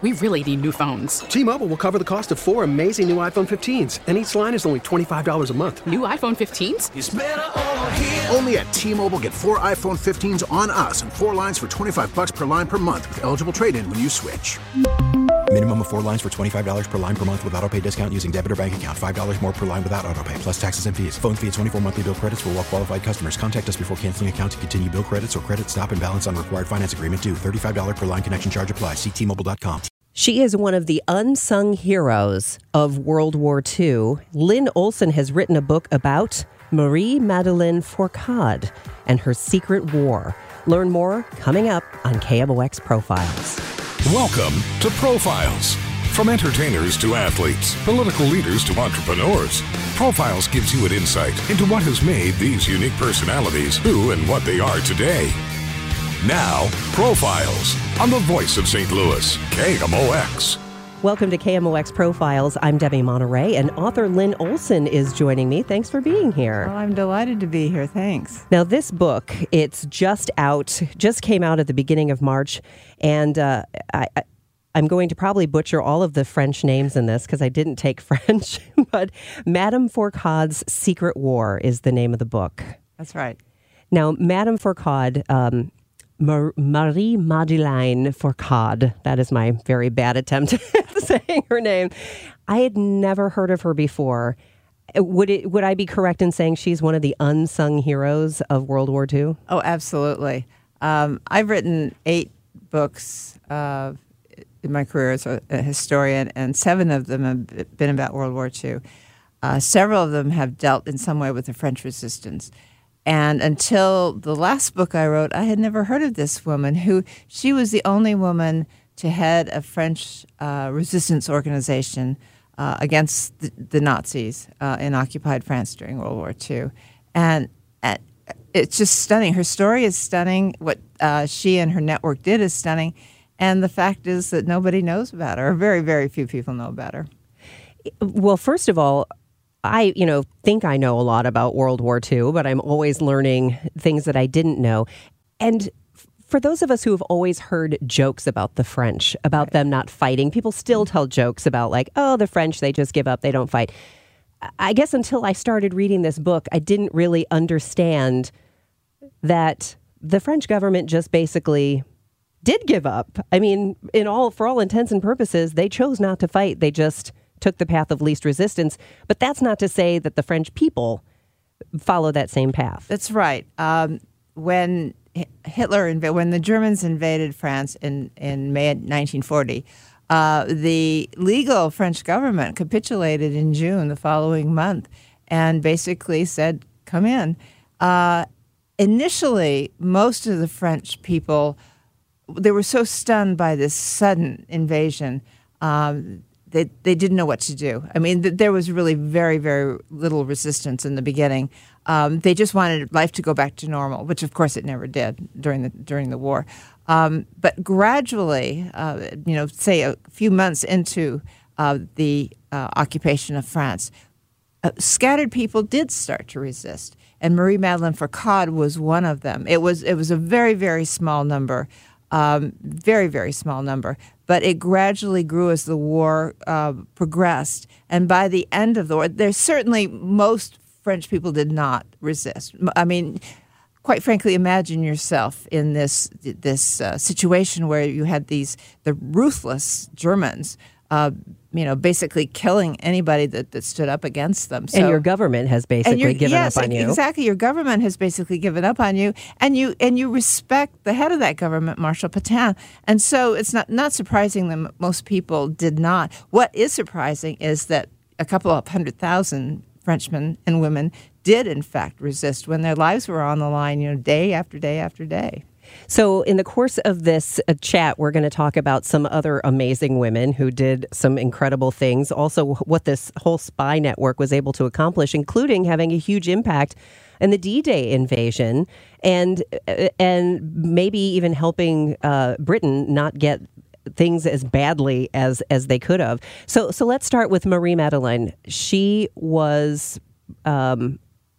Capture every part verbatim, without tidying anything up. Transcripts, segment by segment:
We really need new phones. T-Mobile will cover the cost of four amazing new iPhone fifteens, and each line is only twenty-five dollars a month. New iPhone fifteens? It's better over here. Only at T-Mobile, get four iPhone fifteens on us and four lines for twenty-five dollars per line per month with eligible trade-in when you switch. Minimum of four lines for twenty-five dollars per line per month with autopay discount using debit or bank account. five dollars more per line without autopay, plus taxes and fees. Phone fee at twenty-four monthly bill credits for well-qualified customers. Contact us before canceling account to continue bill credits or credit stop and balance on required finance agreement due. thirty-five dollars per line connection charge applies. See T Mobile dot com. She is one of the unsung heroes of World War Two. Lynn Olson has written a book about Marie-Madeleine Fourcade and her secret war. Learn more coming up on K M O X Profiles. Welcome to Profiles. From entertainers to athletes, political leaders to entrepreneurs, Profiles gives you an insight into what has made these unique personalities who and what they are today. Now, Profiles on the voice of Saint Louis, K M O X. Welcome to K M O X Profiles. I'm Debbie Monterey, and author Lynn Olson is joining me. Thanks for being here. Well, I'm delighted to be here. Thanks. Now, this book, it's just out, just came out at the beginning of March, and uh, I, I, I'm going to probably butcher all of the French names in this because I didn't take French, but Madame Fourcade's Secret War is the name of the book. That's right. Now, Madame Fourcade... Um, Mar- Marie-Madeleine Fourcade. That is my very bad attempt at saying her name. I had never heard of her before. Would it? Would I be correct in saying she's one of the unsung heroes of World War Two? Oh, absolutely. Um, I've written eight books uh, in my career as a, a historian, and seven of them have been about World War Two. Uh, several of them have dealt in some way with the French resistance. And until the last book I wrote, I had never heard of this woman who, she was the only woman to head a French uh, resistance organization uh, against the, the Nazis uh, in occupied France during World War Two. And, and it's just stunning. Her story is stunning. What uh, she and her network did is stunning. And the fact is that nobody knows about her, or very, very few people know about her. Well, first of all, I, you know, think I know a lot about World War Two, but I'm always learning things that I didn't know. And f- for those of us who have always heard jokes about the French, about right. them not fighting, people still tell jokes about like, oh, the French, they just give up, they don't fight. I guess until I started reading this book, I didn't really understand that the French government just basically did give up. I mean, in all, for all intents and purposes, they chose not to fight. They just took the path of least resistance. But that's not to say that the French people follow that same path. That's right. Um, when Hitler, inv- when the Germans invaded France in, in May nineteen forty, uh, the legal French government capitulated in June the following month and basically said, come in. Uh, initially, most of the French people, they were so stunned by this sudden invasion, um, They they didn't know what to do. I mean, th- there was really very, very little resistance in the beginning. Um, they just wanted life to go back to normal, which of course it never did during the during the war. Um, but gradually, uh, you know, say a few months into uh, the uh, occupation of France, uh, scattered people did start to resist, and Marie-Madeleine Fourcade was one of them. It was it was a very, very small number. Um, very, very small number. But it gradually grew as the war uh, progressed. And by the end of the war, there's certainly most French people did not resist. I mean, quite frankly, imagine yourself in this this uh, situation where you had these the ruthless Germans, uh, you know, basically killing anybody that, that stood up against them. So, and your government has basically given yes, up on you. Exactly. Your government has basically given up on you, and you and you respect the head of that government, Marshal Pétain. And so it's not, not surprising that most people did not. What is surprising is that a couple of hundred thousand Frenchmen and women did, in fact, resist when their lives were on the line, you know, day after day after day. So in the course of this uh, chat, we're going to talk about some other amazing women who did some incredible things. Also, what this whole spy network was able to accomplish, including having a huge impact in the D-Day invasion and uh, and maybe even helping uh, Britain not get things as badly as as they could have. So so let's start with Marie-Madeleine. She was um,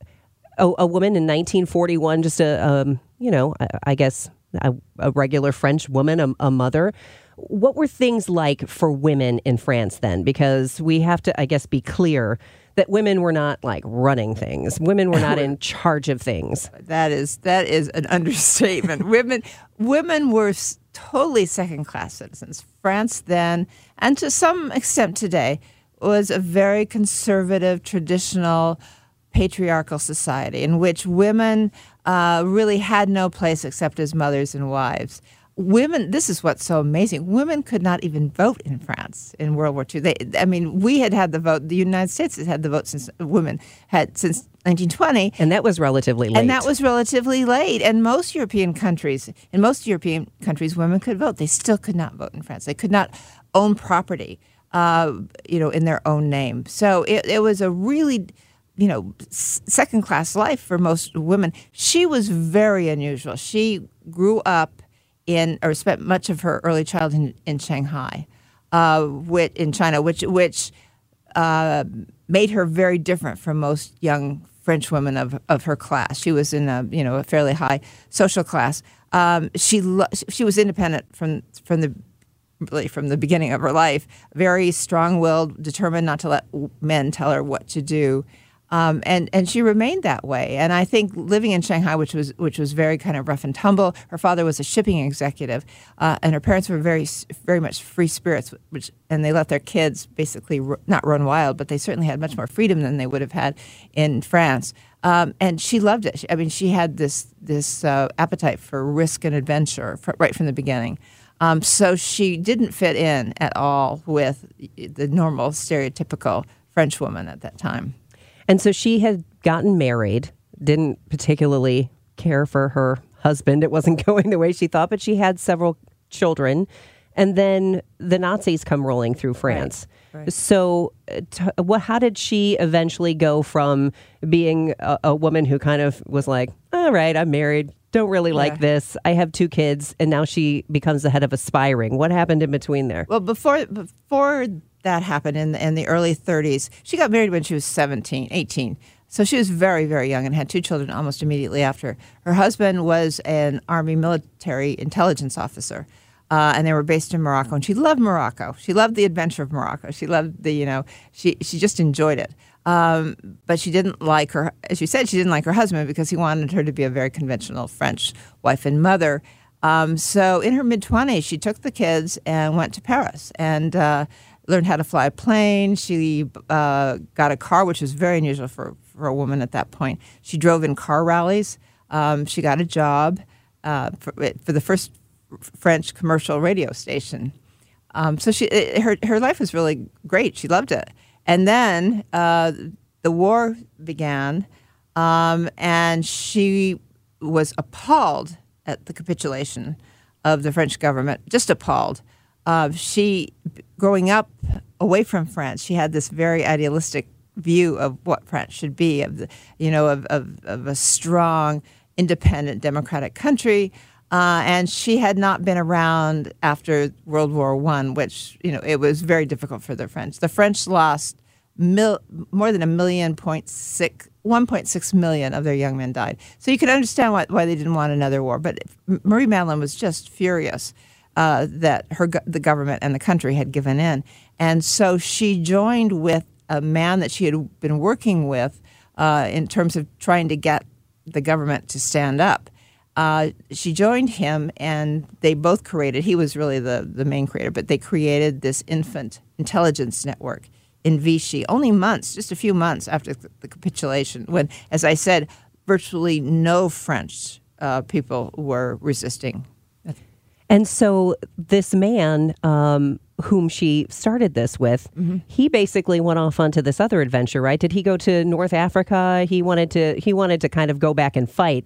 a, a woman in nineteen forty-one, just a, um, you know, I, I guess a, a regular French woman, a, a mother. what were things like for women in France then? Because we have to, I guess, be clear that women were not like running things. Women were not in charge of things. That is that is an understatement. women women were s- totally second-class citizens. France then, and to some extent today, was a very conservative, traditional, patriarchal society in which women uh, really had no place except as mothers and wives. Women, this is what's so amazing. Women could not even vote in France in World War Two. They, I mean, we had had the vote. The United States has had the vote since women had since nineteen twenty, and that was relatively late. And that was relatively late. And most European countries, in most European countries, women could vote. They still could not vote in France. They could not own property, uh, you know, in their own name. So it, it was a really, you know, second class life for most women. She was very unusual. She grew up in, or spent much of her early childhood in, in Shanghai, uh, which, in China, which which uh, made her very different from most young French women of of her class. She was in a you know a fairly high social class. Um, she lo- she was independent from from the really from the beginning of her life. Very strong-willed, determined not to let men tell her what to do. Um, and and she remained that way. And I think living in Shanghai, which was which was very kind of rough and tumble. Her father was a shipping executive, uh, and her parents were very very much free spirits, which and they let their kids basically r- not run wild, but they certainly had much more freedom than they would have had in France. Um, and she loved it. I mean, she had this this uh, appetite for risk and adventure for, right from the beginning. Um, so she didn't fit in at all with the normal stereotypical French woman at that time. And so she had gotten married, didn't particularly care for her husband. It wasn't going the way she thought, but she had several children. And then the Nazis come rolling through France. Right, right. So uh, t- what, how did she eventually go from being a, a woman who kind of was like, all right, I'm married, don't really like yeah. this, I have two kids, and now she becomes the head of Aspiring? What happened in between there? Well, before before... that happened in the, in the early thirties. She got married when she was seventeen, eighteen. So she was very, very young and had two children almost immediately after. Her husband was an Army military intelligence officer, uh, and they were based in Morocco. And she loved Morocco. She loved the adventure of Morocco. She loved the, you know, she, she just enjoyed it. Um, but she didn't like her, as you said, she didn't like her husband because he wanted her to be a very conventional French wife and mother. Um, so in her mid-twenties, she took the kids and went to Paris and uh, learned how to fly a plane. She uh, got a car, which was very unusual for, for a woman at that point. She drove in car rallies. Um, she got a job uh, for, for the first French commercial radio station. Um, so she, her her life was really great. She loved it. And then uh, the war began, um, and she was appalled at the capitulation of the French government, just appalled. Uh, she, growing up away from France, she had this very idealistic view of what France should be, of the, you know, of, of, of a strong, independent, democratic country. Uh, and she had not been around after World War One, which, you know, it was very difficult for the French. The French lost mil- more than a million point six, one point six million of their young men died. So you can understand why, why they didn't want another war. But Marie Madeleine was just furious Uh, that her the government and the country had given in. And so she joined with a man that she had been working with uh, in terms of trying to get the government to stand up. Uh, she joined him, and they both created, he was really the, the main creator, but they created this infant intelligence network in Vichy only months, just a few months after the, the capitulation, when, as I said, virtually no French uh, people were resisting. And so this man um, whom she started this with, mm-hmm. he basically went off onto this other adventure, right? Did he go to North Africa? He wanted to he wanted to kind of go back and fight.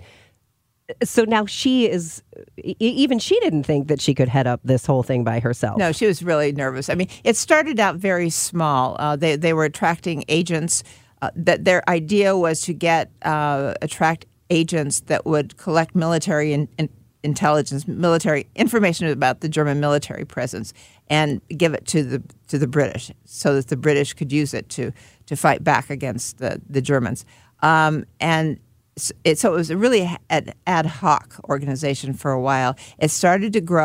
So now she is, even she didn't think that she could head up this whole thing by herself. No, she was really nervous. I mean, it started out very small. Uh, they, they were attracting agents. Uh, that their idea was to get, uh, attract agents that would collect military and, and intelligence, military information about the German military presence, and give it to the to the British, so that the British could use it to to fight back against the the Germans. Um, and it, so it was a really an ad hoc organization for a while. It started to grow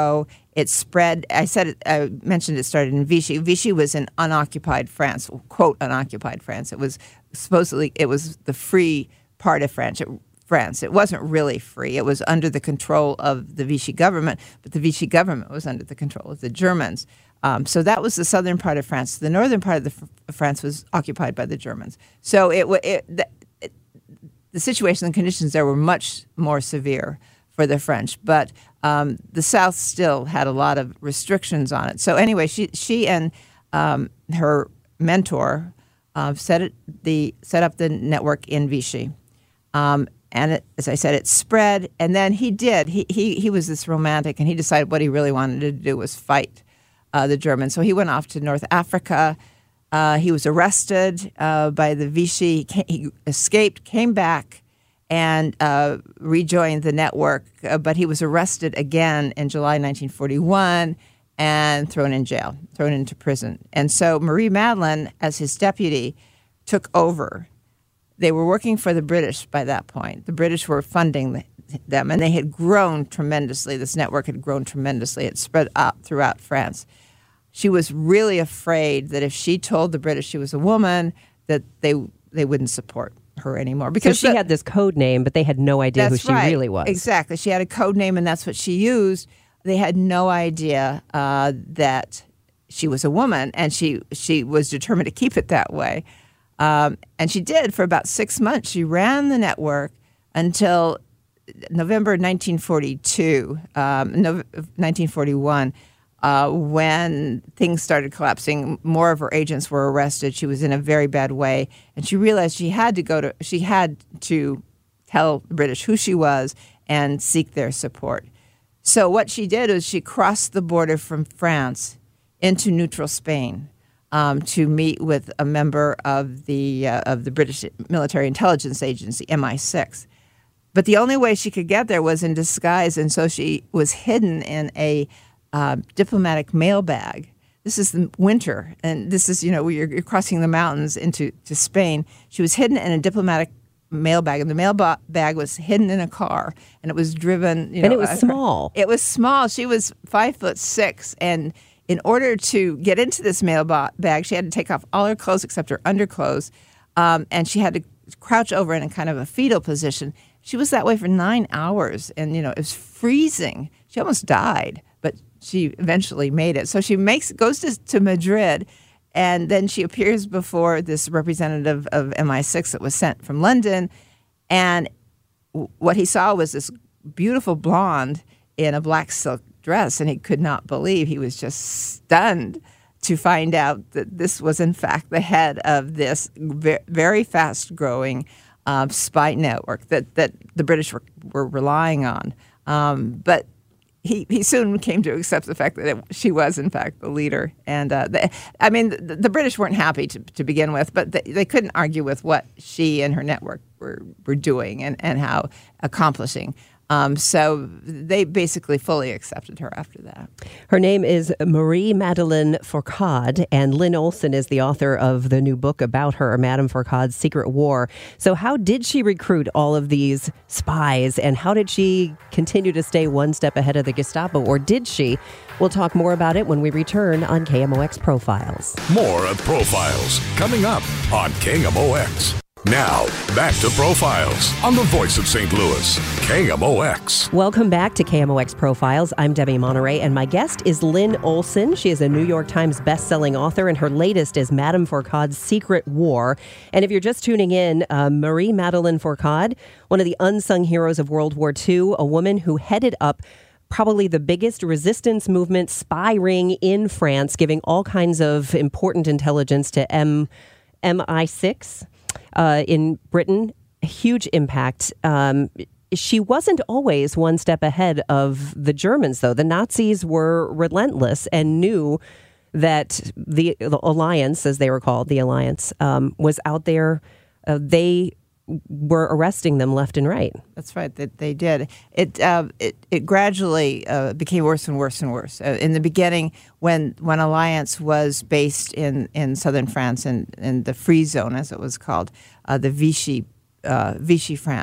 It spread. I said it, I mentioned it started in Vichy. Vichy was in unoccupied France, quote unoccupied France. It was supposedly it was the free part of France. It, France. It wasn't really free. It was under the control of the Vichy government, but the Vichy government was under the control of the Germans. Um, so that was the southern part of France. The northern part of, the, of France was occupied by the Germans. So it, it, the, it the situation and conditions there were much more severe for the French, but um, the South still had a lot of restrictions on it. So anyway, she she and um, her mentor uh, set it the set up the network in Vichy. Um, And it, as I said, it spread. And then he did. He he he was this romantic, and he decided what he really wanted to do was fight uh, the Germans. So he went off to North Africa. Uh, he was arrested uh, by the Vichy. He, came, he escaped, came back, and uh, rejoined the network. Uh, but he was arrested again in July nineteen forty-one and thrown in jail, thrown into prison. And so Marie Madeleine, as his deputy, took over. They were working for the British by that point. The British were funding them, and they had grown tremendously. This network had grown tremendously. It spread out throughout France. She was really afraid that if she told the British she was a woman, that they they wouldn't support her anymore. Because so she the, had this code name, but they had no idea who she right. really was. Exactly. She had a code name, and that's what she used. They had no idea uh, that she was a woman, and she she was determined to keep it that way. Um, and she did for about six months. She ran the network until November nineteen forty-two, um, no, nineteen forty-one, uh, when things started collapsing. More of her agents were arrested. She was in a very bad way, and she realized she had to go to. She had to tell the British who she was and seek their support. So what she did was she crossed the border from France into neutral Spain. Um, to meet with a member of the uh, of the British Military Intelligence Agency, M I six. But the only way she could get there was in disguise, and so she was hidden in a uh, diplomatic mail bag. This is the winter, and this is, you know, you're, you're crossing the mountains into to Spain. She was hidden in a diplomatic mail bag, and the mail ba- bag was hidden in a car, and it was driven, you know. And it was uh, small. It was small. She was five foot six, and in order to get into this mail bag, she had to take off all her clothes except her underclothes, um, and she had to crouch over in a kind of a fetal position. She was that way for nine hours, and you know it was freezing. She almost died, but she eventually made it. So she makes goes to, to Madrid, and then she appears before this representative of M I six that was sent from London, and w- what he saw was this beautiful blonde in a black silk dress, and he could not believe. He was just stunned to find out that this was in fact the head of this very fast-growing uh, spy network that, that the British were, were relying on. Um, but he, he soon came to accept the fact that it, she was in fact the leader. And uh, the, I mean, the, the British weren't happy to, to begin with, but they, they couldn't argue with what she and her network were, were doing and, and how accomplishing. Um, so they basically fully accepted her after that. Her name is Marie Madeleine Fourcade, and Lynn Olson is the author of the new book about her, Madame Fourcade's Secret War. So how did she recruit all of these spies, and how did she continue to stay one step ahead of the Gestapo, or did she? We'll talk more about it when we return on K M O X Profiles. More of Profiles coming up on K M O X. Now, back to Profiles on the voice of Saint Louis, K M O X. Welcome back to K M O X Profiles. I'm Debbie Monterey, and my guest is Lynn Olson. She is a New York Times best-selling author, and her latest is Madame Fourcade's Secret War. And if you're just tuning in, uh, Marie Madeleine Fourcade, one of the unsung heroes of World War Two, a woman who headed up probably the biggest resistance movement spy ring in France, giving all kinds of important intelligence to M- M I six. Uh, in Britain, a huge impact. Um, she wasn't always one step ahead of the Germans, though. The Nazis were relentless and knew that the, the alliance, as they were called, the alliance, um, was out there. Uh, they were arresting them left and right. That's right. That they did. It uh, it, it gradually uh, became worse and worse and worse. Uh, in the beginning, when when Alliance was based in, in southern France and in, in the Free Zone, as it was called, uh, the Vichy uh, Vichy France,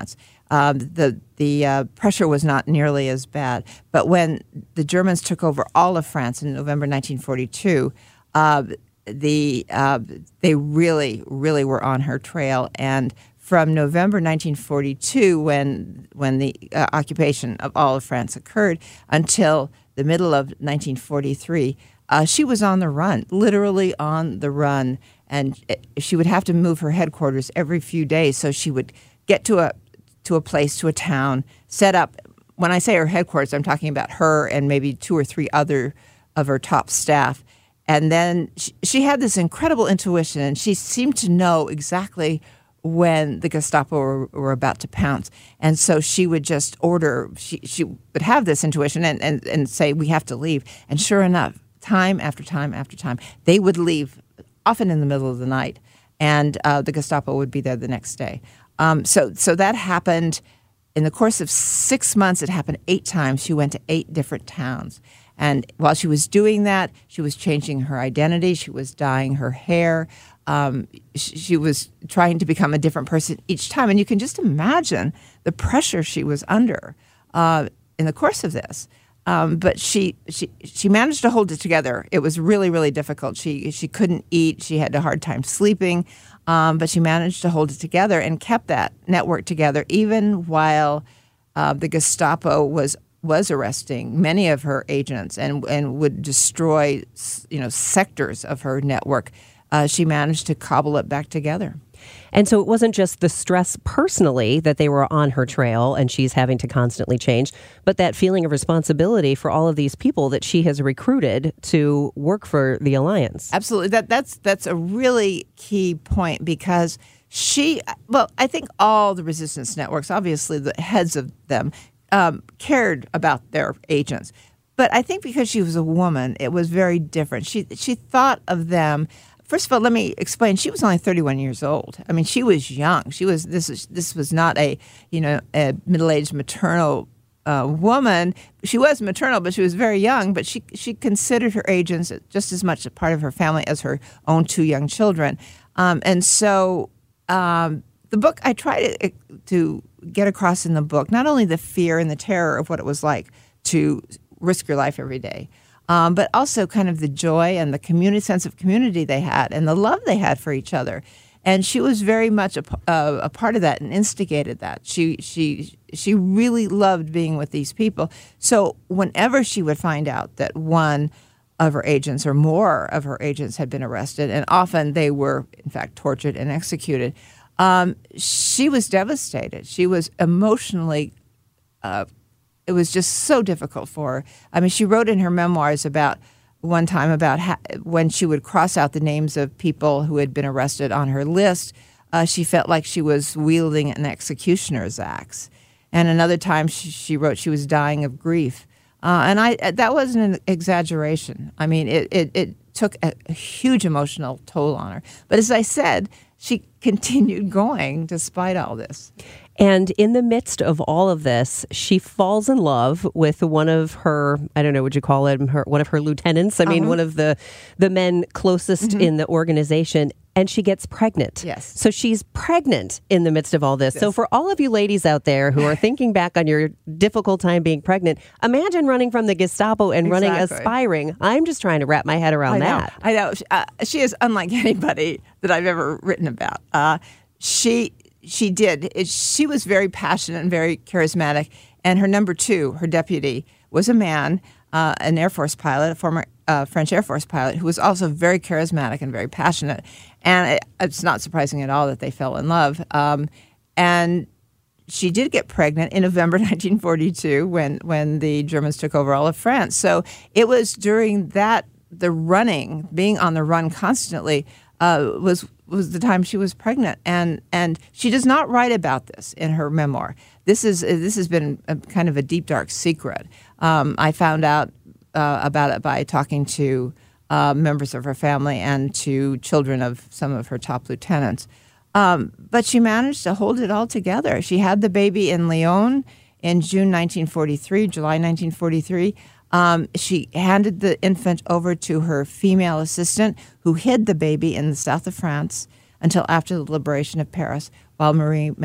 um, the the uh, pressure was not nearly as bad. But when the Germans took over all of France in November nineteen forty-two, uh, the uh, they really, really were on her trail. And from November nineteen forty-two, when when the uh, occupation of all of France occurred, until the middle of nineteen forty-three, uh, she was on the run, literally on the run. And it, she would have to move her headquarters every few days. So she would get to a to a place, to a town, set up. When I say her headquarters, I'm talking about her and maybe two or three other of her top staff. And then she, she had this incredible intuition, and she seemed to know exactly when the Gestapo were, were about to pounce. And so she would just order, she, she would have this intuition and, and, and say, we have to leave. And sure enough, time after time after time, they would leave, often in the middle of the night, and uh, the Gestapo would be there the next day. Um, so, so that happened in the course of six months. It happened eight times. She went to eight different towns. And while she was doing that, she was changing her identity. She was dyeing her hair. Um, she, she was trying to become a different person each time. And you can just imagine the pressure she was under uh, in the course of this. Um, but she, she she managed to hold it together. It was really, really difficult. She she couldn't eat. She had a hard time sleeping. Um, but she managed to hold it together and kept that network together even while uh, the Gestapo was was arresting many of her agents and and would destroy, you know, sectors of her network. Uh, she managed to cobble it back together. And so it wasn't just the stress personally that they were on her trail and she's having to constantly change, but that feeling of responsibility for all of these people that she has recruited to work for the Alliance. Absolutely. That that's that's a really key point, because she, well, I think all the resistance networks, obviously the heads of them, um, cared about their agents. But I think because she was a woman, it was very different. She she thought of them. First of all, let me explain. She was only thirty-one years old. I mean, she was young. She was this is this was not a you know a middle-aged maternal uh, woman. She was maternal, but she was very young. But she she considered her agents just as much a part of her family as her own two young children. Um, and so um, the book, I try to to get across in the book not only the fear and the terror of what it was like to risk your life every day, Um, but also kind of the joy and the community sense of community they had and the love they had for each other. And she was very much a, uh, a part of that and instigated that. She she she really loved being with these people. So whenever she would find out that one of her agents or more of her agents had been arrested, and often they were, in fact, tortured and executed, um, she was devastated. She was emotionally uh It was just so difficult for her. I mean, she wrote in her memoirs about one time about how, when she would cross out the names of people who had been arrested on her list, uh, she felt like she was wielding an executioner's axe. And another time she, she wrote she was dying of grief. Uh, and I that wasn't an exaggeration. I mean, it, it, it took a, a huge emotional toll on her. But as I said, she continued going despite all this. And in the midst of all of this, she falls in love with one of her, I don't know, would you call it, her, one of her lieutenants? I mean, uh-huh. one of the, the men closest mm-hmm. in the organization, and she gets pregnant. Yes. So she's pregnant in the midst of all this. Yes. So for all of you ladies out there who are thinking back on your difficult time being pregnant, imagine running from the Gestapo and exactly. running aspiring. I'm just trying to wrap my head around I know. that. I know. Uh, she is unlike anybody that I've ever written about. Uh, she... She did. It, she was very passionate and very charismatic. And her number two, her deputy, was a man, uh, an Air Force pilot, a former uh, French Air Force pilot, who was also very charismatic and very passionate. And it, it's not surprising at all that they fell in love. Um, and she did get pregnant in November nineteen forty-two when, when the Germans took over all of France. So it was during that, the running, being on the run constantly, uh, was was the time she was pregnant, and and she does not write about this in her memoir. This is this has been a, kind of a deep, dark secret. Um, I found out uh, about it by talking to uh, members of her family and to children of some of her top lieutenants. Um, but she managed to hold it all together. She had the baby in Lyon in June nineteen forty-three, July nineteen forty-three. Um, she handed the infant over to her female assistant, who hid the baby in the south of France until after the liberation of Paris, while Marie Man-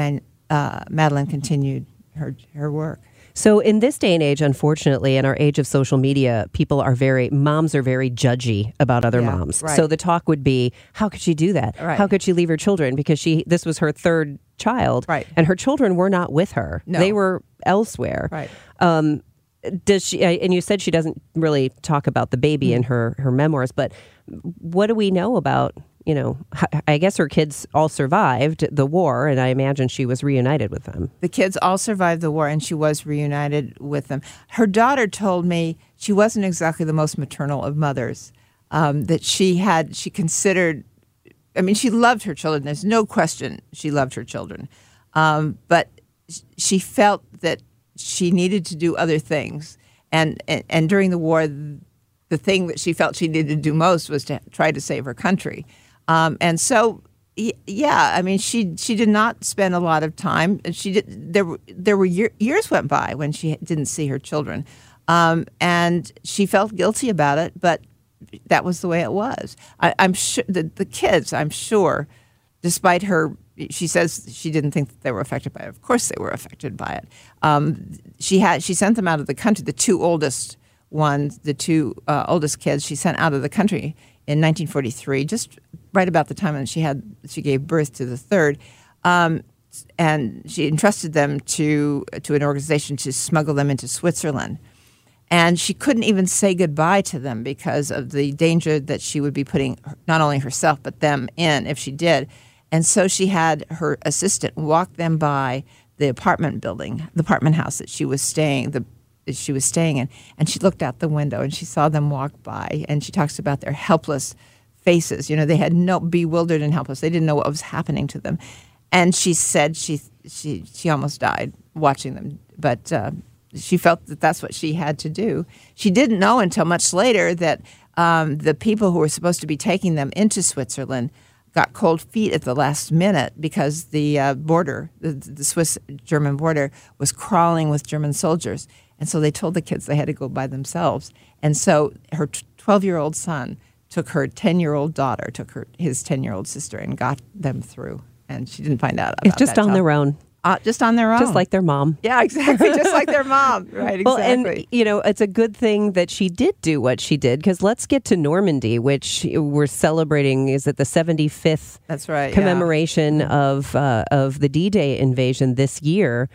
uh, Madeleine continued her her work. So in this day and age, unfortunately, in our age of social media, people are very, moms are very judgy about other Yeah, moms. right. So the talk would be, how could she do that? Right. How could she leave her children? Because she, this was her third child. Right. And her children were not with her. No. They were elsewhere. Right. Um, does she, uh, and you said she doesn't really talk about the baby Mm-hmm. in her, her memoirs, but what do we know about, you know, h- I guess her kids all survived the war, and I imagine she was reunited with them. The kids all survived the war, and she was reunited with them. Her daughter told me she wasn't exactly the most maternal of mothers, um, that she had, she considered, I mean, she loved her children. There's no question she loved her children. Um, but she felt that she needed to do other things. And, and, and during the war, the thing that she felt she needed to do most was to try to save her country. Um, and so, y- yeah, I mean, she she did not spend a lot of time. She did. There were there were year, years went by when she didn't see her children, um, and she felt guilty about it. But that was the way it was. I, I'm sure the the kids. I'm sure, despite her, she says she didn't think that they were affected by it. Of course, they were affected by it. Um, she had she sent them out of the country. The two oldest ones, the two uh, oldest kids, she sent out of the country in nineteen forty-three, just right about the time when she had she gave birth to the third, um, and she entrusted them to to an organization to smuggle them into Switzerland. And she couldn't even say goodbye to them because of the danger that she would be putting not only herself but them in if she did. And so she had her assistant walk them by the apartment building, the apartment house that she was staying, the that she was staying in, and she looked out the window and she saw them walk by, and she talks about their helpless faces. You know, they had no bewildered and helpless. They didn't know what was happening to them, and she said she she she almost died watching them, but uh, she felt that that's what she had to do. She didn't know until much later that um, the people who were supposed to be taking them into Switzerland got cold feet at the last minute because the uh, border, the, the Swiss-German border, was crawling with German soldiers. And so they told the kids they had to go by themselves. And so her twelve-year-old son took her ten-year-old daughter, took her his ten-year-old sister, and got them through. And she didn't find out about It's just that on till- their own. Uh, just on their own. Just like their mom. Yeah, exactly. Just like their mom. Right, exactly. Well, and, you know, it's a good thing that she did do what she did, because let's get to Normandy, which we're celebrating, is it the seventy-fifth That's right, yeah. commemoration of, uh, of the D-Day invasion this year.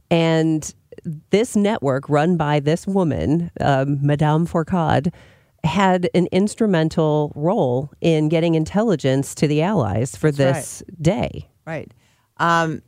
And this network run by this woman, um, Madame Fourcade, had an instrumental role in getting intelligence to the Allies for That's this day. Right. Um,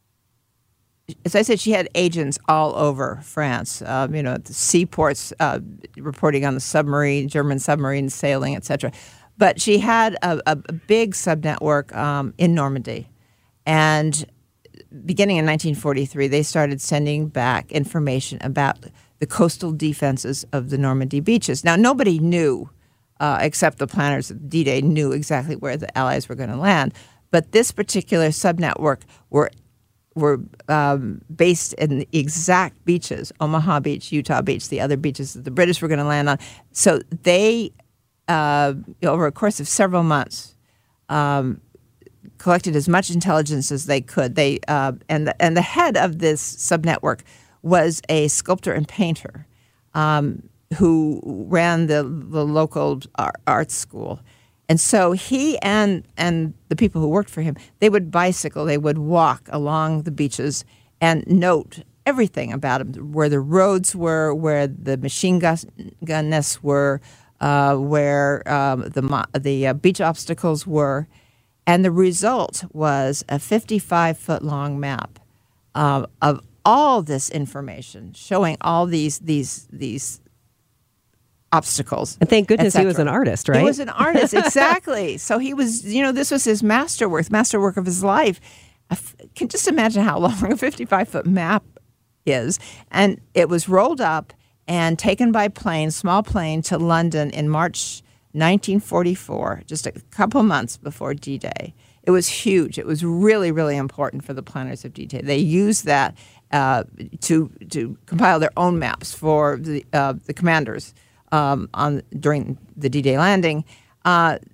as I said, she had agents all over France, um, you know, at the seaports, uh, reporting on the submarine, German submarines sailing, et cetera. But she had a, a big subnetwork um, in Normandy. And beginning in nineteen forty-three, they started sending back information about the coastal defenses of the Normandy beaches. Now, nobody knew, uh, except the planners of D-Day, knew exactly where the Allies were going to land. But this particular subnetwork were were um, based in the exact beaches, Omaha Beach, Utah Beach, the other beaches that the British were going to land on. So they, uh, over a course of several months, um, collected as much intelligence as they could. They uh, and the, and the head of this subnetwork was a sculptor and painter um, who ran the the local art, art school. And so he and and the people who worked for him, they would bicycle, they would walk along the beaches and note everything about them, where the roads were, where the machine gun, gun nests were, uh, where um, the the uh, beach obstacles were. And the result was a fifty-five foot long map uh, of all this information, showing all these these these obstacles. And thank goodness et he was an cetera. artist, right? He was an artist, exactly. So he was, you know, this was his masterwork, masterwork of his life. I f- can just imagine how long a fifty-five foot map is. And it was rolled up and taken by plane, small plane, to London in March nineteen forty-four, just a couple months before D-Day. It was huge. It was really, really important for the planners of D-Day. They used that uh, to to compile their own maps for the uh, the commanders um, on during the D-Day landing. Uh,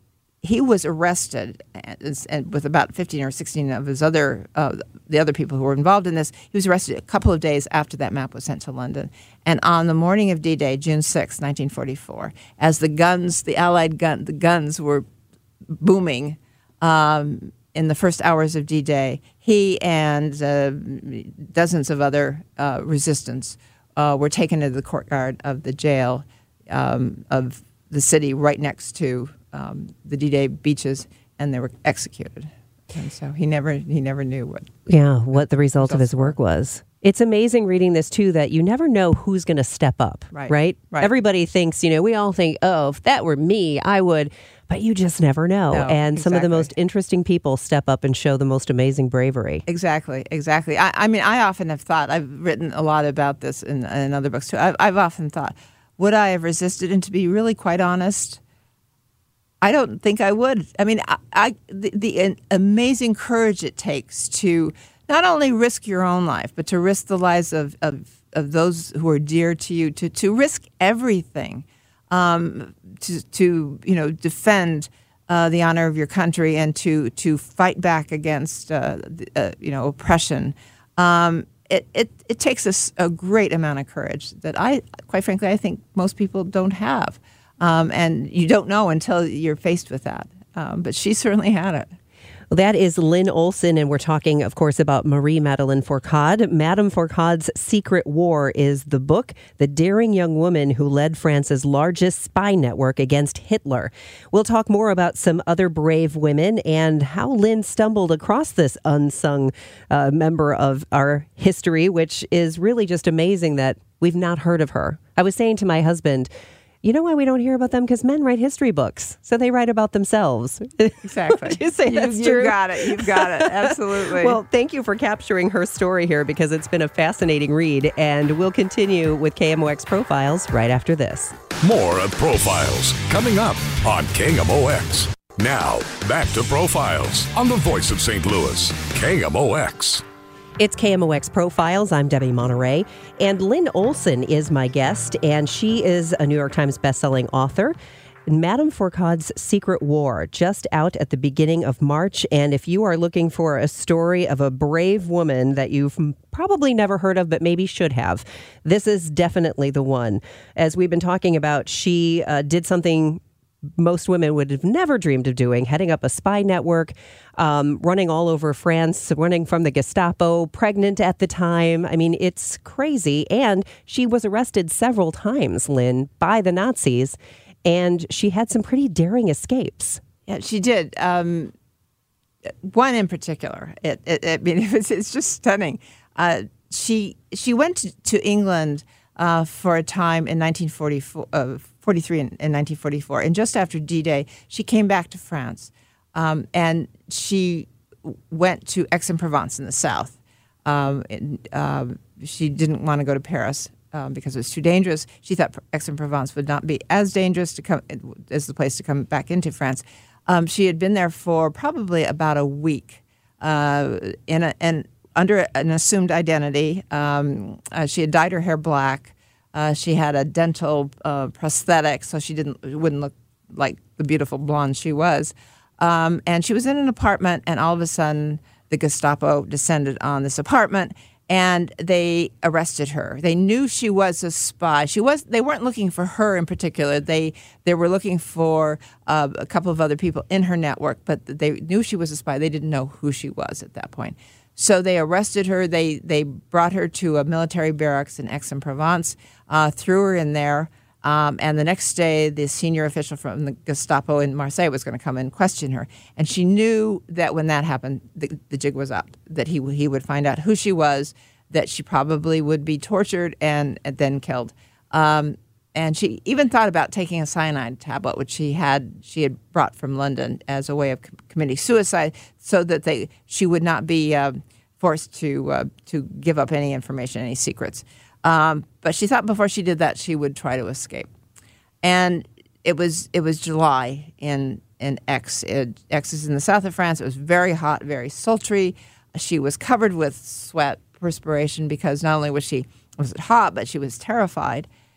he was arrested and, and with about fifteen or sixteen of his other uh, the other people who were involved in this. He was arrested a couple of days after that map was sent to London. And on the morning of D-Day, June sixth, nineteen forty-four, as the guns, the Allied gun, the guns were booming um, in the first hours of D-Day, he and uh, dozens of other uh, resistance uh, were taken to the courtyard of the jail um, of the city right next to um, the D-Day beaches, and they were executed. And so he never he never knew what yeah what the result of his work was. It's amazing reading this too, that you never know who's going to step up, right. right? Right. Everybody thinks, you know, we all think, oh, if that were me, I would, but you just never know. No, and some of the exactly. most interesting people step up and show the most amazing bravery. Exactly, exactly. I, I mean, I often have thought, I've written a lot about this in, in other books too. I've, I've often thought, would I have resisted? And to be really quite honest, I don't think I would. I mean, I, I the, the amazing courage it takes to not only risk your own life, but to risk the lives of, of, of those who are dear to you, to, to risk everything, um, to, to you know, defend uh, the honor of your country and to, to fight back against, uh, the, uh, you know, oppression. Um, it, it, it takes a, a great amount of courage that I, quite frankly, I think most people don't have. Um, and you don't know until you're faced with that. Um, but she certainly had it. Well, that is Lynn Olson, and we're talking, of course, about Marie Madeleine Fourcade. Madame Fourcade's Secret War is the book, the daring young woman who led France's largest spy network against Hitler. We'll talk more about some other brave women and how Lynn stumbled across this unsung uh, member of our history, which is really just amazing that we've not heard of her. I was saying to my husband, you know why we don't hear about them? Because men write history books, so they write about themselves. Exactly. Would you say you, that's you true? You got it. You've got it. Absolutely. Well, thank you for capturing her story here, because it's been a fascinating read. And we'll continue with K M O X Profiles right after this. More of Profiles coming up on K M O X. Now, back to Profiles on the voice of Saint Louis, K M O X. It's K M O X Profiles. I'm Debbie Monterey, and Lynn Olson is my guest, and she is a New York Times bestselling author. Madame Fourcade's Secret War, just out at the beginning of March. And if you are looking for a story of a brave woman that you've probably never heard of, but maybe should have, this is definitely the one. As we've been talking about, she uh, did something most women would have never dreamed of doing, heading up a spy network, um, running all over France, running from the Gestapo, pregnant at the time. I mean, it's crazy. And she was arrested several times, Lynn, by the Nazis, and she had some pretty daring escapes. Yeah, she did. Um, one in particular, it, it, I mean, it's, it's just stunning. Uh, she she went to, to England uh, for a time in nineteen forty-four. Uh, forty-three in, in nineteen forty-four, and just after D-Day, she came back to France, um, and she went to Aix-en-Provence in the south. Um, and, uh, she didn't want to go to Paris um, because it was too dangerous. She thought Aix-en-Provence would not be as dangerous to come as the place to come back into France. Um, she had been there for probably about a week, uh, in a, and under an assumed identity. Um, uh, she had dyed her hair black. Uh, she had a dental uh, prosthetic, so she didn't wouldn't look like the beautiful blonde she was. Um, and she was in an apartment, and all of a sudden, the Gestapo descended on this apartment, and they arrested her. They knew she was a spy. She was. They weren't looking for her in particular. They they were looking for uh, a couple of other people in her network, but they knew she was a spy. They didn't know who she was at that point. So they arrested her. They they brought her to a military barracks in Aix-en-Provence, uh, threw her in there, um, and the next day the senior official from the Gestapo in Marseille was going to come and question her. And she knew that when that happened, the, the jig was up, that he, he would find out who she was, that she probably would be tortured and, and then killed. Um, and she even thought about taking a cyanide tablet, which she had she had brought from London as a way of com- committing suicide, so that they she would not be uh, forced to uh, to give up any information, any secrets. Um, but she thought before she did that, she would try to escape. And it was it was July in in Aix. It, Aix is in the south of France. It was very hot, very sultry. She was covered with sweat, perspiration, because not only was she was it hot, but she was terrified.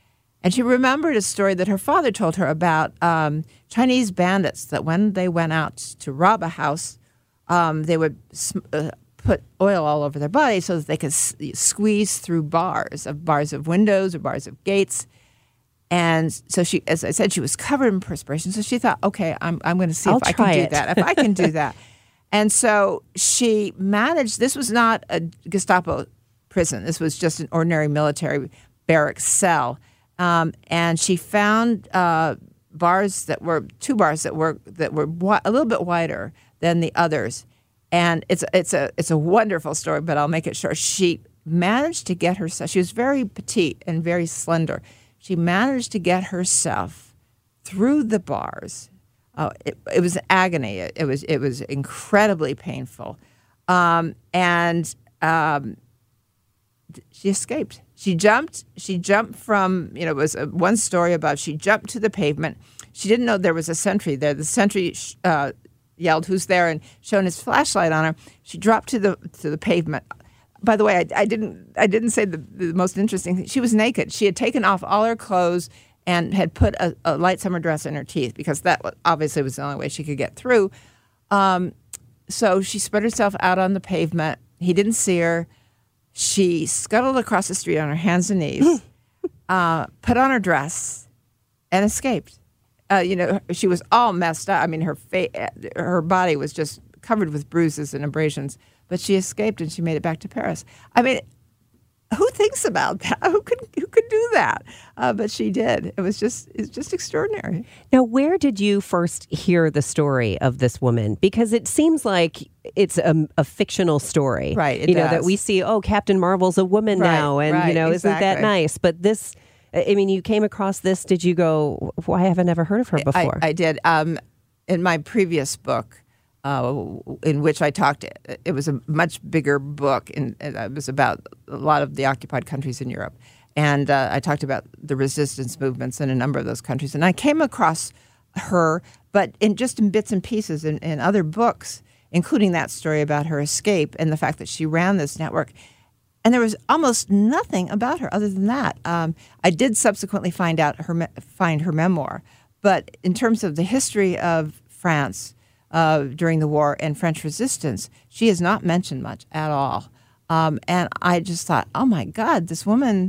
And she remembered a story that her father told her about um, Chinese bandits that when they went out to rob a house, um, they would sm- uh, put oil all over their body so that they could s- squeeze through bars of bars of windows or bars of gates. And so she, as I said, she was covered in perspiration. So she thought, okay, I'm I'm going to see I'll if I try can do it. that. If I can do that. And so she managed. This was not a Gestapo prison. This was just an ordinary military barracks cell. Um, and she found uh, bars that were two bars that were that were wi- a little bit wider than the others. And it's it's a it's a wonderful story, but I'll make it short. She managed to get herself. She was very petite and very slender. She managed to get herself through the bars. Uh, it, it was agony. It, it was it was incredibly painful, um, and um, she escaped. She jumped. She jumped from, you know, it was a, one story about she jumped to the pavement. She didn't know there was a sentry there. The sentry uh, yelled, "Who's there?" and shone his flashlight on her. She dropped to the to the pavement. By the way, I, I didn't I didn't say the, the most interesting thing. She was naked. She had taken off all her clothes and had put a, a light summer dress in her teeth because that obviously was the only way she could get through. Um, so she spread herself out on the pavement. He didn't see her. She scuttled across the street on her hands and knees, uh, put on her dress, and escaped. Uh, you know, she was all messed up. I mean, her fa- her body was just covered with bruises and abrasions. But she escaped and she made it back to Paris. I mean, who thinks about that? Who could who could do that? Uh, but she did. It was just it's just extraordinary. Now, where did you first hear the story of this woman? Because it seems like it's a, a fictional story, Right, it you know, does. that we see. Oh, Captain Marvel's a woman Right, now, and right, you know, isn't that exactly. nice? But this, I mean, you came across this. Did you go? Why have I never heard of her before? I, I did. Um, in my previous book, uh, in which I talked, it was a much bigger book, and it was about a lot of the occupied countries in Europe. And uh, I talked about the resistance movements in a number of those countries. And I came across her, but in just in bits and pieces in, in other books, including that story about her escape and the fact that she ran this network. And there was almost nothing about her other than that. Um, I did subsequently find out her me- find her memoir, but in terms of the history of France uh, during the war and French resistance, she is not mentioned much at all. Um, and I just thought, oh my God, this woman.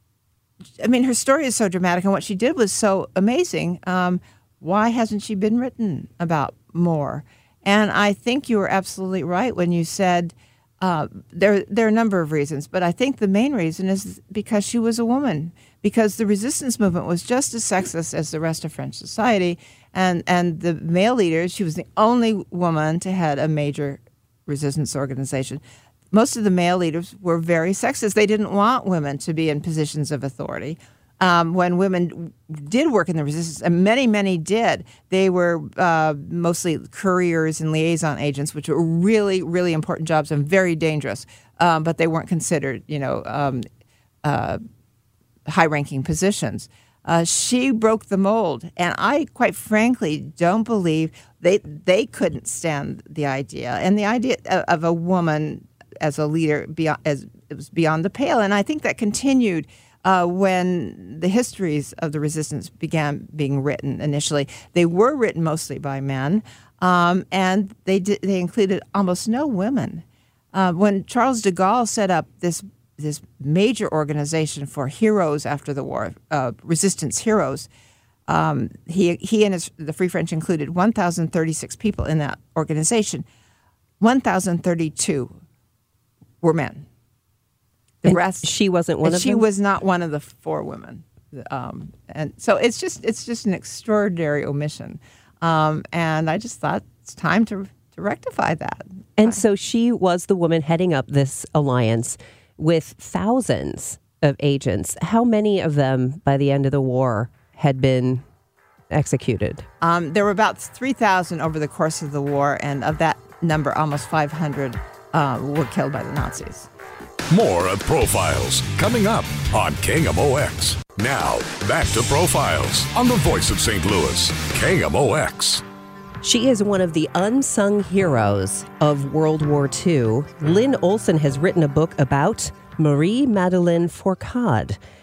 I mean, her story is so dramatic, and what she did was so amazing. Um, why hasn't she been written about more? And I think you were absolutely right when you said uh, there there are a number of reasons, but I think the main reason is because she was a woman, because the resistance movement was just as sexist as the rest of French society, and, and the male leaders, she was the only woman to head a major resistance organization. Most of the male leaders were very sexist. They didn't want women to be in positions of authority. Um, when women did work in the resistance, and many, many did, they were uh, mostly couriers and liaison agents, which were really, really important jobs and very dangerous. Um, but they weren't considered, you know, um, uh, high-ranking positions. Uh, she broke the mold, and I, quite frankly, don't believe they they couldn't stand the idea, and the idea of, of a woman as a leader beyond, as it was beyond the pale. And I think that continued uh, when the histories of the resistance began being written initially. They were written mostly by men, um, and they did, they included almost no women. Uh, when Charles de Gaulle set up this this major organization for heroes after the war, uh, resistance heroes, um, he he and his, the Free French included one thousand thirty-six people in that organization. one thousand thirty-two were men. The And rest, she wasn't one and of she them? was not one of the four women, um, and so it's just it's just an extraordinary omission. Um, and I just thought it's time to to rectify that. And so she was the woman heading up this alliance with thousands of agents. How many of them, by the end of the war, had been executed? Um, there were about three thousand over the course of the war, and of that number, almost five hundred uh, were killed by the Nazis. More of Profiles coming up on K M O X. Now, back to Profiles on the voice of Saint Louis, K M O X. She is one of the unsung heroes of World War Two. Lynn Olson has written a book about Marie Madeleine Fourcade.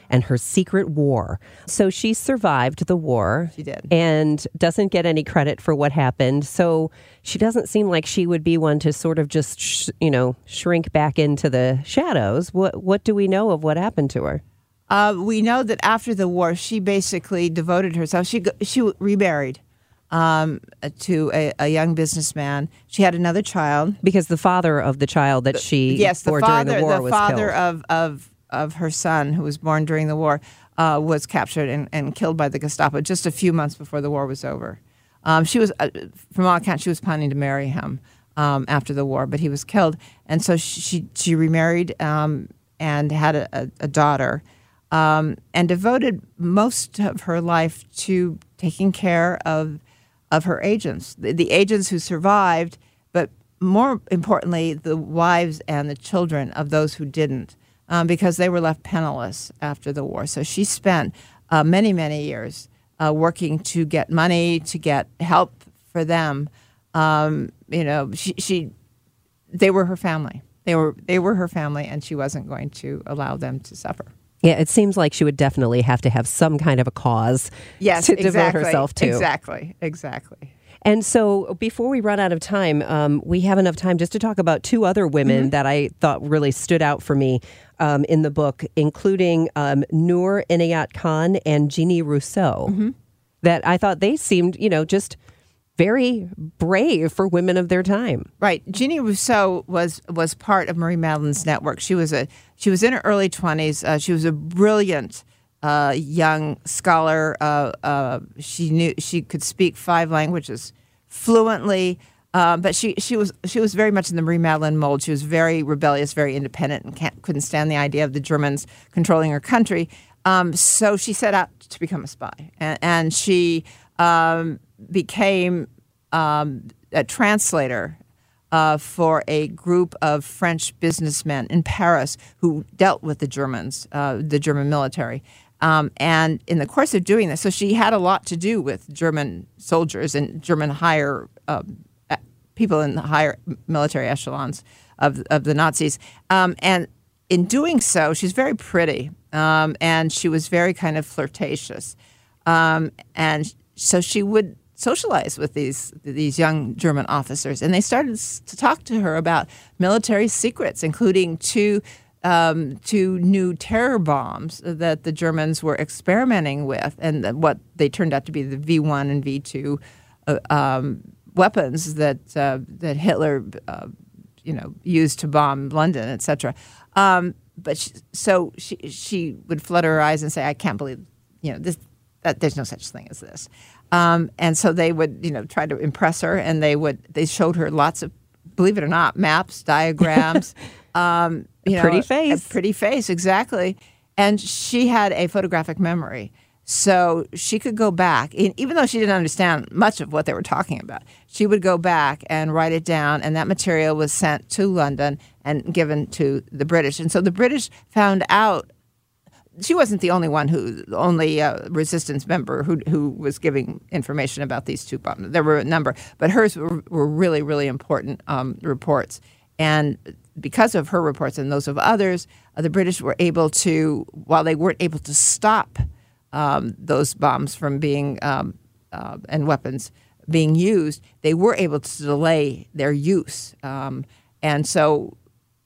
and her secret war. So she survived the war. She did. And doesn't get any credit for what happened. So she doesn't seem like she would be one to sort of just, sh- you know, shrink back into the shadows. What What do we know of what happened to her? Uh, we know that after the war, she basically devoted herself. She go- she remarried um, to a, a young businessman. She had another child. Because the father of the child that she yes, the bore father, during the war the was father killed. of of of her son, who was born during the war, uh, was captured and, and killed by the Gestapo just a few months before the war was over. Um, she was, uh, from all accounts, she was planning to marry him um, after the war, but he was killed, and so she she, she remarried um, and had a, a, a daughter. Um, and devoted most of her life to taking care of of her agents, the, the agents who survived, but more importantly, the wives and the children of those who didn't, um, because they were left penniless after the war. So she spent uh, many, many years uh, working to get money, to get help for them. Um, you know, she, she, they were her family. They were they were her family, and she wasn't going to allow them to suffer. Yeah, it seems like she would definitely have to have some kind of a cause yes, to exactly, devote herself to. Exactly, exactly. And so before we run out of time, um, we have enough time just to talk about two other women mm-hmm. that I thought really stood out for me um, in the book, including um, Noor Inayat Khan and Jeannie Rousseau, mm-hmm. that I thought they seemed, you know, just very brave for women of their time. Right. Jeannie Rousseau was was part of Marie Madeleine's network. She was a she was in her early twenties. Uh, she was a brilliant uh, young scholar. Uh, uh, she knew she could speak five languages fluently. Uh, but she she was she was very much in the Marie Madeleine mold. She was very rebellious, very independent, and can't, couldn't stand the idea of the Germans controlling her country. Um, so she set out to become a spy, and, and she. Um, became um, a translator uh, for a group of French businessmen in Paris who dealt with the Germans, uh, the German military. Um, and in the course of doing this, so she had a lot to do with German soldiers and German higher um, people in the higher military echelons of, of the Nazis. Um, and in doing so, she's very pretty, um, and she was very kind of flirtatious. Um, and so she would socialize with these these young German officers, and they started to talk to her about military secrets, including two um, two new terror bombs that the Germans were experimenting with, and what they turned out to be the V one and V two uh, um, weapons that uh, that Hitler uh, you know used to bomb London, et cetera. Um, but she, so she she would flutter her eyes and say, "I can't believe you know this. That there's no such thing as this." Um, and so they would, you know, try to impress her, and they would. They showed her lots of, believe it or not, maps, diagrams. um, you a pretty know, face. A pretty face, exactly. And she had a photographic memory, so she could go back, and even though she didn't understand much of what they were talking about, she would go back and write it down, and that material was sent to London and given to the British. And so the British found out. She wasn't the only one who, the only uh, resistance member who who was giving information about these two bombs. There were a number, but hers were, were really, really important um, reports. And because of her reports and those of others, uh, the British were able to, while they weren't able to stop um, those bombs from being um, uh, and weapons being used, they were able to delay their use. Um, and so.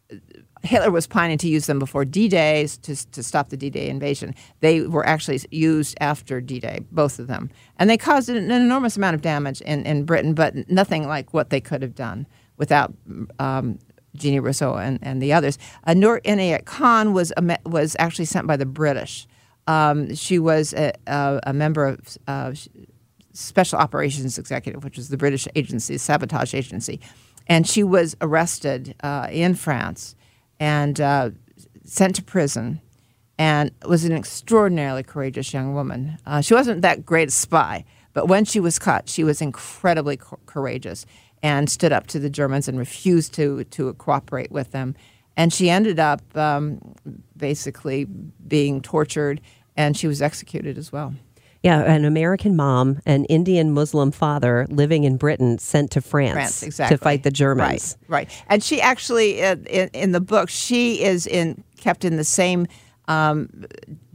Hitler was planning to use them before D-Day to, to stop the D-Day invasion. They were actually used after D-Day, both of them. And they caused an, an enormous amount of damage in, in Britain, but nothing like what they could have done without um, Jeannie Rousseau and, and the others. Uh, Noor Inayat Khan was, a, was actually sent by the British. Um, she was a, a, a member of uh, Special Operations Executive, which was the British agency, sabotage agency. And she was arrested uh, in France and uh, sent to prison, and was an extraordinarily courageous young woman. Uh, she wasn't that great a spy, but when she was caught, she was incredibly co- courageous and stood up to the Germans and refused to to cooperate with them. And she ended up um, basically being tortured, and she was executed as well. Yeah, an American mom, an Indian Muslim father living in Britain, sent to France, France exactly. to fight the Germans. Right, right. And she actually, uh, in, in the book, she is in kept in the same um,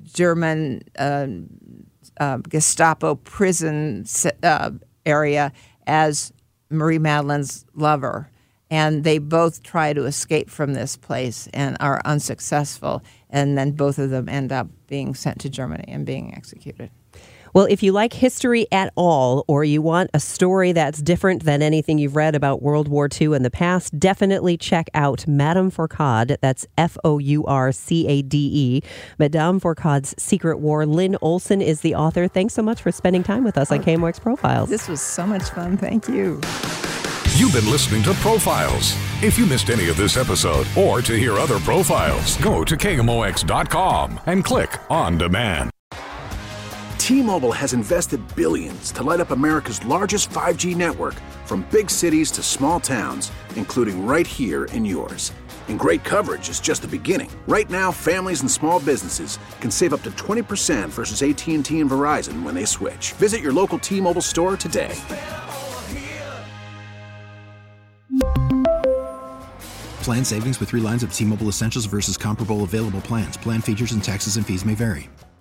German uh, uh, Gestapo prison uh, area as Marie Madeleine's lover. And they both try to escape from this place and are unsuccessful. And then both of them end up being sent to Germany and being executed. Well, if you like history at all, or you want a story that's different than anything you've read about World War Two in the past, definitely check out Madame Fourcade. That's F O U R C A D E. Madame Fourcade's Secret War. Lynn Olson is the author. Thanks so much for spending time with us on K M O X Profiles. This was so much fun. Thank you. You've been listening to Profiles. If you missed any of this episode or to hear other profiles, go to K M O X dot com and click On Demand. T-Mobile has invested billions to light up America's largest five G network, from big cities to small towns, including right here in yours. And great coverage is just the beginning. Right now, families and small businesses can save up to twenty percent versus A T and T and Verizon when they switch. Visit your local T-Mobile store today. Plan savings with three lines of T-Mobile Essentials versus comparable available plans. Plan features and taxes and fees may vary.